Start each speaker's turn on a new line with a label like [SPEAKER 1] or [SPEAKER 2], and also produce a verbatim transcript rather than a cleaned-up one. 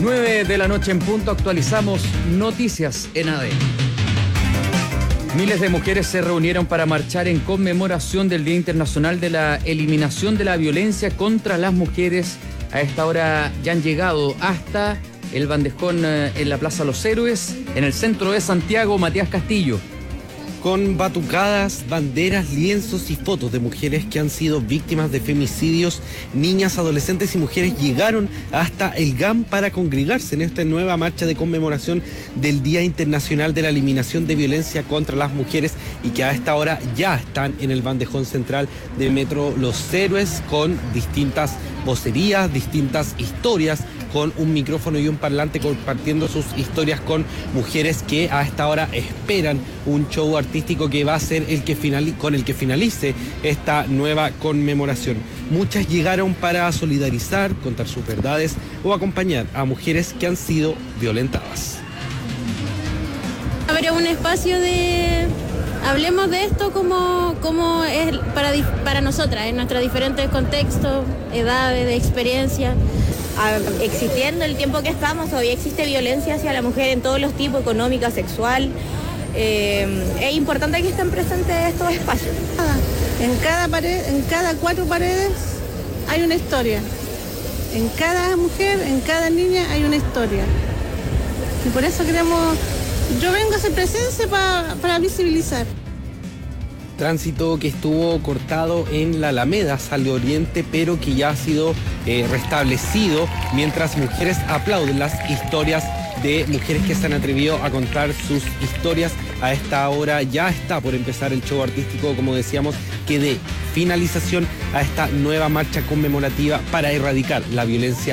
[SPEAKER 1] nueve de la noche en punto, actualizamos noticias en A D N. Miles de mujeres se reunieron para marchar en conmemoración del Día Internacional de la Eliminación de la Violencia contra las Mujeres. A esta hora ya han llegado hasta el bandejón en la Plaza Los Héroes, en el centro de Santiago. Matías Castillo.
[SPEAKER 2] Con batucadas, banderas, lienzos y fotos de mujeres que han sido víctimas de femicidios, niñas, adolescentes y mujeres llegaron hasta el G A M para congregarse en esta nueva marcha de conmemoración del Día Internacional de la Eliminación de Violencia contra las Mujeres, y que a esta hora ya están en el bandejón central del Metro Los Héroes con distintas vocerías, distintas historias, con un micrófono y un parlante compartiendo sus historias con mujeres que a esta hora esperan un show artístico que va a ser el que finali- con el que finalice esta nueva conmemoración. Muchas llegaron para solidarizar, contar sus verdades o acompañar a mujeres que han sido violentadas.
[SPEAKER 3] Habrá un espacio de... Hablemos de esto como, como es para, para nosotras, en nuestros diferentes contextos, edades, de experiencia.
[SPEAKER 4] Existiendo el tiempo que estamos, todavía existe violencia hacia la mujer en todos los tipos, económica, sexual. Eh, es importante que estén presentes estos espacios.
[SPEAKER 5] En cada pared, en cada cuatro paredes hay una historia. En cada mujer, en cada niña hay una historia. Y por eso queremos, yo vengo a hacer presencia pa, para visibilizar.
[SPEAKER 2] Tránsito que estuvo cortado en la Alameda Sale Oriente, pero que ya ha sido eh, restablecido, mientras mujeres aplauden las historias de mujeres que se han atrevido a contar sus historias. A esta hora ya está por empezar el show artístico, como decíamos, que dé finalización a esta nueva marcha conmemorativa para erradicar la violencia